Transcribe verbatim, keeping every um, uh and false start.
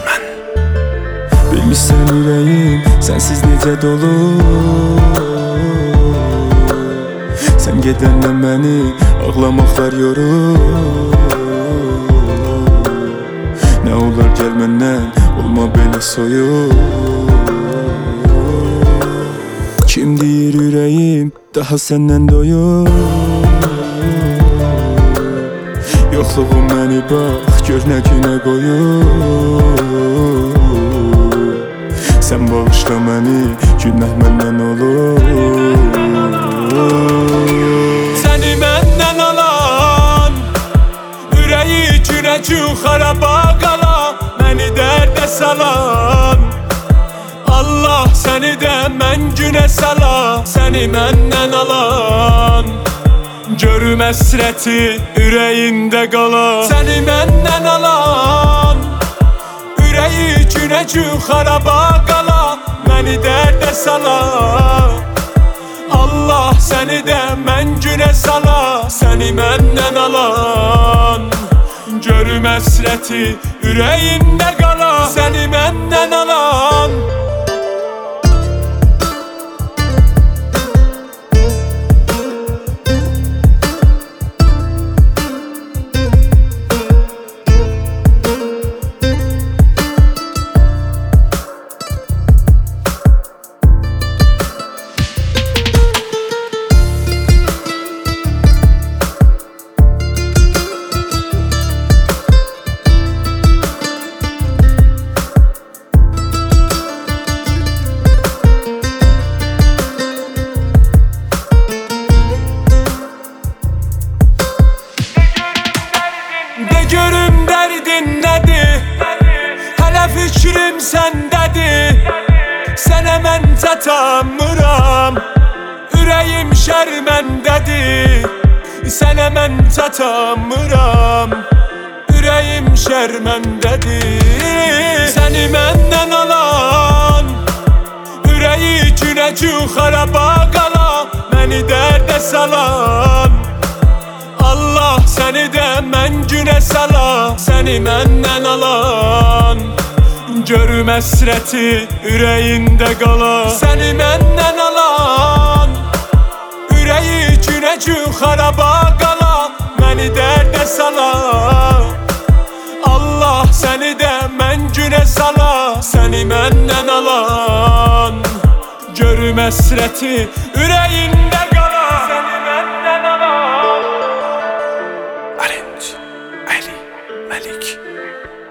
mən. Bilmişsən ürəyim sənsiz necə dolu. Sən gedəndən məni ağlamaqlar yorur. Nə olar gəl məndən, olma belə soyuq. Kim deyir ürəyim daha səndən doyur. Yoxluğum məni bax, gör nə günə qoyur. Sən bağışla məni, günah məndən olur. Səni məndən alan, ürəyi günə-gün xaraba qala, məni dərdə salan. Allah səni də mən günə sala, səni məndən alan. Görüm əsrəti ürəyində qala, səni məndən alan. Ürəyi günə-gün xaraba qala, məni dərdə sala. Allah səni də mən günə sala, səni məndən alan. Görüm əsrəti ürəyində qala, səni məndən alan. Görüm dərdin nədir, hələ fikrim səndədir. Sənə mən çatamıram, ürəyim şərməndədir. Sənə mən çatamıram, ürəyim şərməndədir. Səni məndən alan, ürəyi günə-gün xaraba qala, məni dərdə salan. Allah səni də mən günə sala, səni məndən alan. Görüm əsrəti ürəyində qala, səni məndən alan. Ürəyi günə-gün xaraba qala, məni dərdə sala. Allah səni də mən günə sala, səni məndən alan. Görüm əsrəti ürəyində qala, səni məndən alan. Ali Məlik